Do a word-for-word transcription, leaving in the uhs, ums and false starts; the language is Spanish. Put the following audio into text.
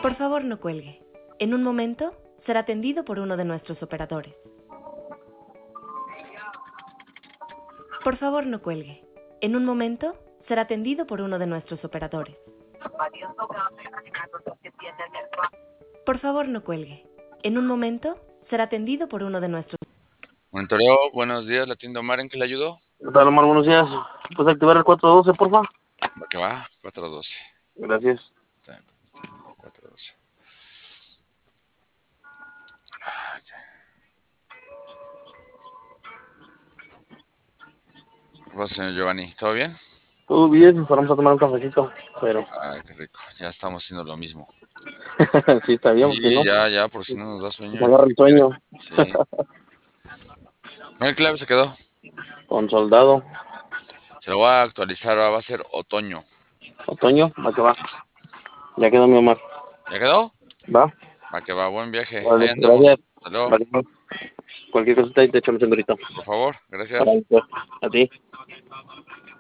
Por favor, no cuelgue. En un momento será atendido por uno de nuestros operadores. Por favor, no cuelgue. En un momento será atendido por uno de nuestros operadores. Por favor, no cuelgue. En un momento será atendido por uno de nuestros... Monitoreo, buenos días, la tienda Omar, ¿en qué le ayudó? ¿Qué tal, Omar? Buenos días. ¿Puedes activar el cuatro doce, porfa? Va que va, cuatro doce. Gracias. cuatro doce. ¿Qué pasa, señor Giovanni? ¿Todo bien? Todo bien, vamos a tomar un cafecito, pero... Ay, qué rico, ya estamos haciendo lo mismo. sí, está bien, Sí, si no, ya, ya, por si no nos da sueño. se agarra el sueño. Sí. ¿El clave se quedó? Con soldado. Se lo voy a actualizar, va a ser otoño. Otoño, va que va. Ya quedó mi Omar. ¿Ya quedó? ¿Va? Va que va, buen viaje. Ahí Vale, andamos. gracias. Hasta luego. Va que va. Cualquier cosita ahí te echamos un grito. Por favor, gracias. Órale, pues, a ti.